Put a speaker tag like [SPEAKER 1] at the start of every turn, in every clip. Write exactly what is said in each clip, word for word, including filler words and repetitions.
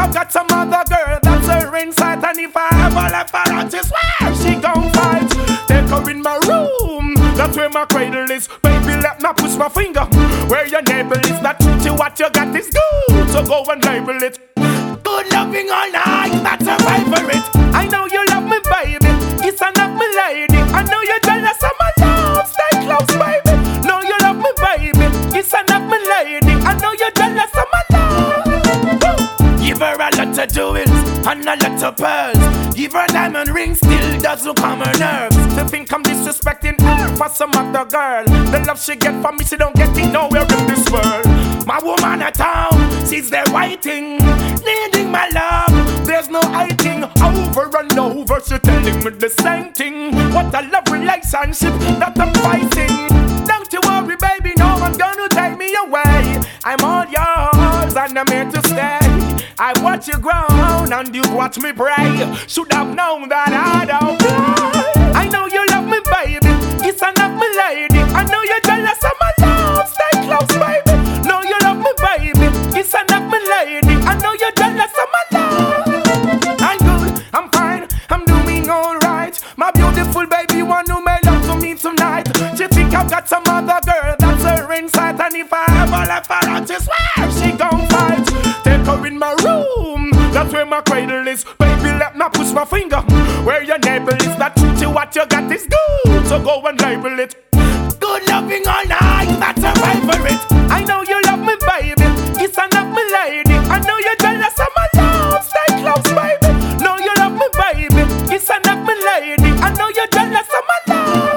[SPEAKER 1] I've got some other girl that's her inside, and if I ever left her out, I swear she gon' fight. Take her in my room, that's where my cradle is. Baby, let me push my finger where your neighbor is. That truth, what you got is good, so go and label it. Good loving all night, that's her favorite. I know you love me, baby, it's enough, my lady. I know you're jealous of my love, stay close, baby. Know you love me, baby, it's enough, my lady. I know you're jealous of my love. Woo. Give her a lot of jewels and a lot of pearls. Give her a diamond ring, still doesn't calm her nerves. To think I'm disrespecting her for some other girl. The love she get from me, she don't get it nowhere in this world. My woman at town, she's there waiting, needing my love. There's no hiding, over and over she telling me the same thing. What a love relationship that I'm fighting. Don't you worry, baby, no one's gonna take me away. I'm all yours and I'm here to stay. I watch you grow and you watch me pray. Should have known that I don't play. I know you love me, baby, it's enough, my lady. I know you're jealous of my love, stay close, baby. Know you love me, baby, it's enough, my lady. I know you're jealous of my love. I'm good, I'm fine, I'm doing alright. My beautiful baby want to make love to me tonight. She think I've got some other girl that's her inside, and if I ever left her out, I swear she gon' fight. Take her in my room, that's where my cradle is. Baby, let me push my finger where your neighbor is. That truth, what you got is good, so go and label it. Good loving all night, that's her favorite. I know you love me, baby, it's enough, my lady. I know you're jealous of my love, stay close, baby. Know you love me, baby, it's enough, my lady. I know you're jealous of my love.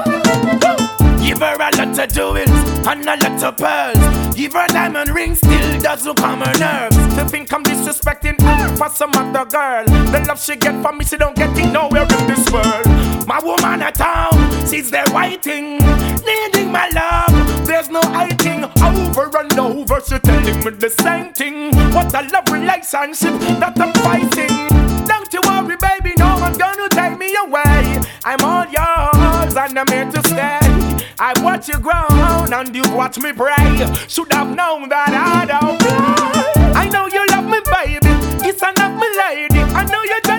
[SPEAKER 1] Woo. Give her a lot of jewels and a lot of pearls. Give her a diamond ring, still doesn't calm her nerves. To think I'm disrespecting her for some other girl. The love she get from me, she don't get it nowhere in this world. My woman at town, she's there waiting, needing my love. There's no hiding, over and over she telling me the same thing. What a love relationship that I'm fighting. Don't you worry, baby, no one's gonna take me away. I'm all yours and I'm here to stay. I watch you grow and you watch me pray. Should have known that I don't play. I know you love me, baby, it's enough, my lady. I know you're